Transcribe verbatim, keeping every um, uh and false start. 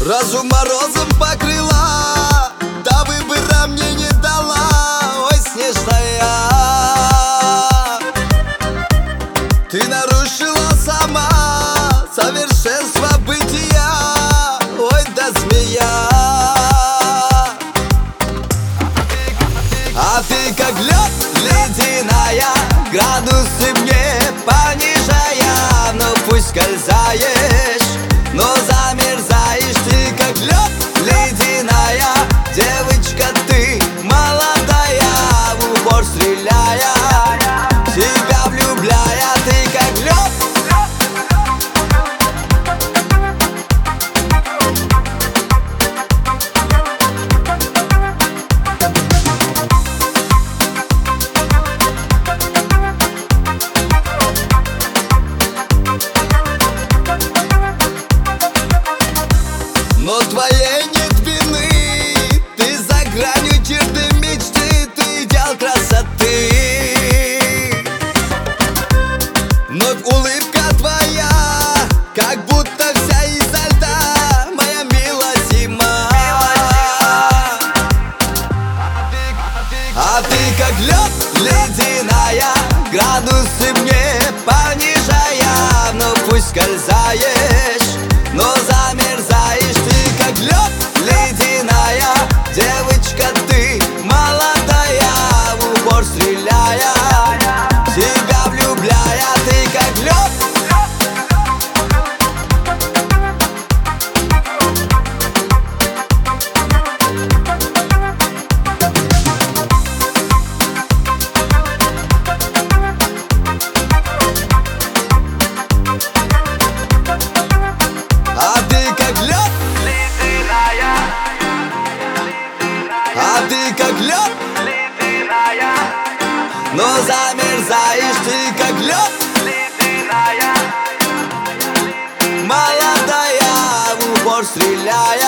Разум морозом покрыла, да выбора мне не дала. Ой, снежная, ты нарушила сама совершенство бытия. Ой, да змея, а ты как лед ледяная, градусы мне понижая. Но пусть скользаешь, но замерзаешь. Ты как лед ледяная, девочка ты молодая, в упор стреляя, себя влюбляя. Ты как лед. Но твоей нет вины, ты за гранью черты мечты, ты идеал красоты. Вновь улыбка твоя, как будто вся изо льда, моя милая зима. А ты как лед ледяная, градусы мне понижая. Но пусть скользаешь, но замерзаешь. Ты как лед ледяная, девочка ты молодая, в упор стреляя, себя влюбляя. Ты как лед. А ты как лед ледяная, А ты как лед, ледяная, но замерзаешь. Ты как лед, ледяная. молодая, в упор стреляя.